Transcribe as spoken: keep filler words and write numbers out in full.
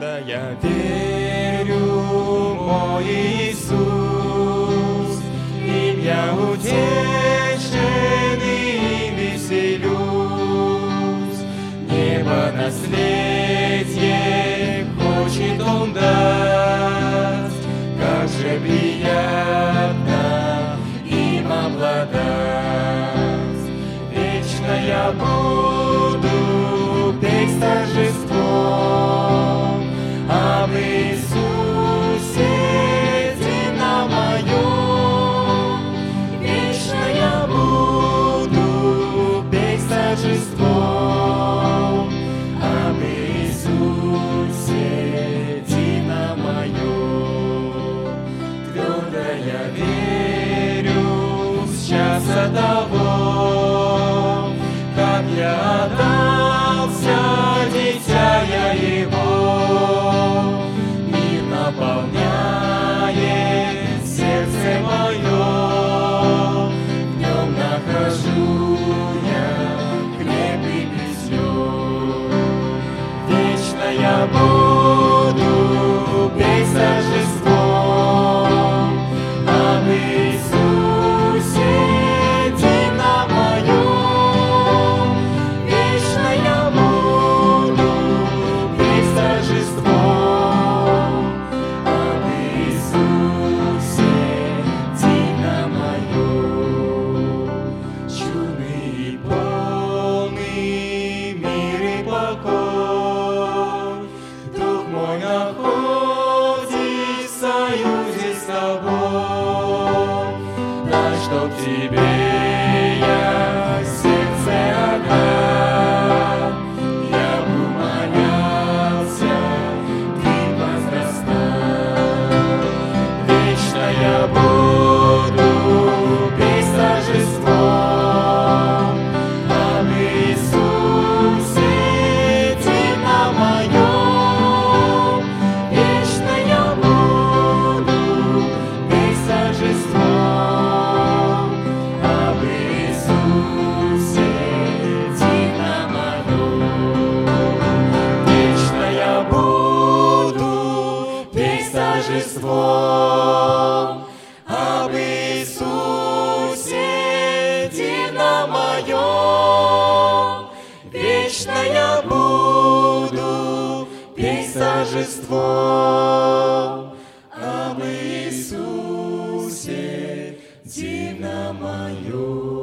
твердо я верю, мой Иисус, им я утешен и веселюсь. Небо наследие хочет Он дать, как же приятно им обладать. Вечно я буду петь с торжеством об Иисусе, Дина моем. Вечно я буду петь с торжеством об Иисусе, Дина моем. Твердо я верю с часа того, как я отдался, дитя я Его, мир наполняет сердце мое, в нем нахожу я хлеб и питье. Вечно я буду петь с торжеством об Иисусе, Дина моем. Вечно я буду петь с торжеством об Иисусе, Дина моем. Чудный и полный мир и покой, Дух мой находит в союзе с тобой. Дай, чтоб тебе я сердце отдал, я б умолялся, ты возрастал. Вечно я буду петь с торжеством об Иисусе, Дина моем. Вечно я буду петь с торжеством об Иисусе, Дина моем. Вечно я буду петь с торжеством об Иисусе, Дина моем. Вечно я буду петь с торжеством об Иисусе, Дина моем.